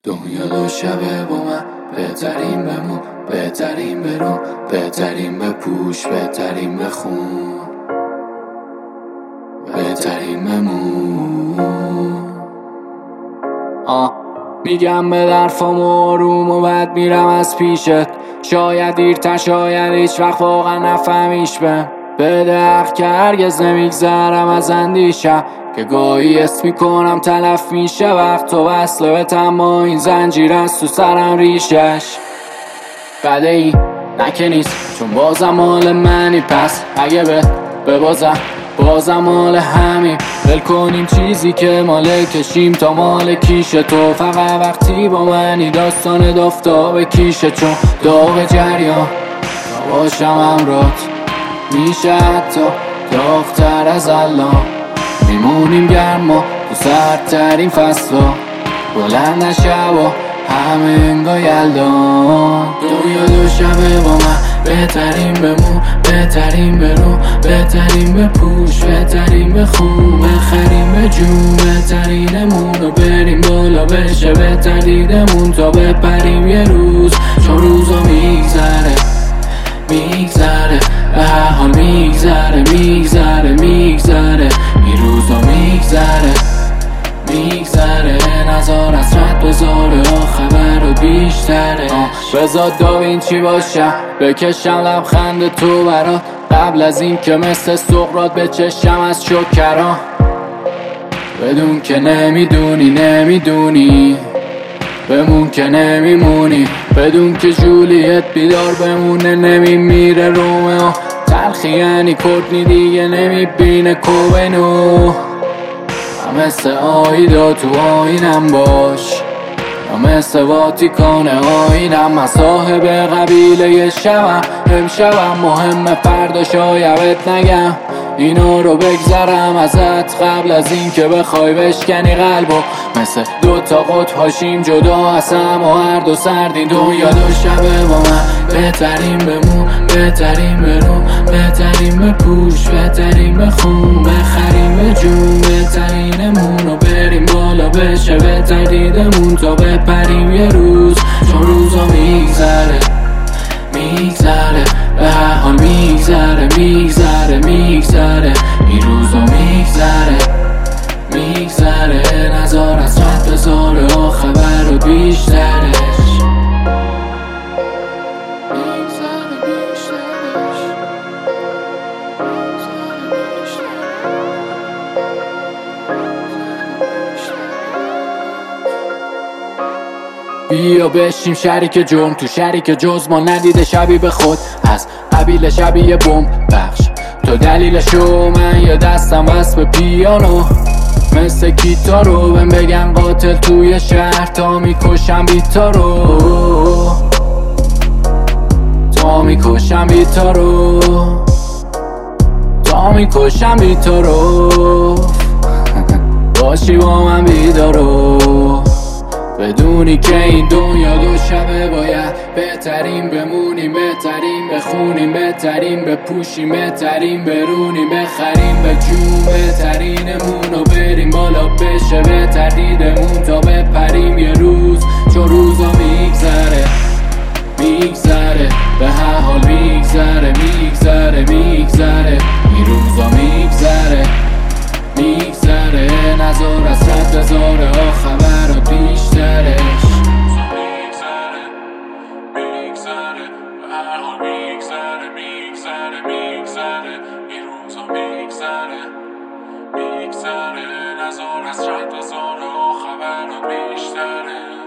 دنیا دو شبه با من، بهترین بمون، بهترین برون، بهترین بپوش، بهترین بخون، بهترین بمون. میگم به درفام آروم و بعد میرم از پیشت. شاید دیرتر، شاید هیچ وقت واقعا نفهمیش. بده حق که هرگز نمیگذرم از اندیشم، که گاهی اسم میکنم تلف میشه وقت و وصله به تما این زنجیر از تو سرم ریشش. بده ای نکه نیست چون بازم مال منی، پس اگه بازم مال همین. ول کنیم چیزی که مال کشیم تا مال کیش تو. فقط وقتی با منی داستان دافتاب کیشه، چون داغ جریان تا باشم همرات میشه حتی داغ‌تر از الان. میمونیم گرما تو سردترین فصلا، بلند شبا همه انگار یلدان. دنیا دو شبه با من، بهترین بمون، بهترین برون، بهترین بپوش، بهترین بخون، بخریم به جون، بهترینمون و بریم بالا بشه بهترینمون تا بپریم یه روز. چون روزا میگذره به هر حال میگذره این روزا میگذره نظر از رد بذاره خبر رو بیشتره. بذار داوینچی باشم بکشم لبخند تو برات، قبل از این که مثل سقراط بچشم از شکران. بدون که نمیدونی بمون که نمیمونی، بدون که جولیت بیدار بمونه نمیمیره رومئو. تلخی یعنی کورتنی دیگه نمیبینه کوبنو. مثل آیدا تو آینم باش، مثل واتیکان آینم. من صاحب قبیله شبم، امشبم مهمه فردا شایدت نگم اینا رو بگذرم ازت قبل از این که بخوای بشکنی قلبو. مثل دوتا قطب هاشیم جدا از هم و هر دو سردین. دنیا دو شبه با من، بهترین بمون، بهترین برون، بهترین بپوش، بهترین بخون، بخریم به جون، بهترینمون و بریم بالا بشه بهترینمون تا بپریم یه روز. چون روزا میگذره به هر حال میگذره این روزا میگذره نظر از رد بذاره خبر رو بیشترش. بیا بشیم شریک جرم تو شریک جز ما، ندیده شبیه به خود از قبیل شبیه بمب بخش. تو دلیلشو من یا دستم بس به پیانو مثل گیتارو بهم بگن قاتل توی شهر تا میکشم بیتارو، تا میکشم بیتارو باشی با من بیدارو. بدونی که این دنیا دو شبه باید بهترین بمونیم، بهترین بخونیم، بهترین بپوشیم، بهترین برونیم، بخریم به جون، بهترینمون و بریم بالا بشه بهترینمون تا بپریم یه روز. چون روزا میگذره به هر حال میگذره این روزا میگذره نظر از رد بذاره خبر رو بیشترش. میگذره به هر حال میگذره این روزا میگذره نظر از رد بذاره خبر رو بیشترش.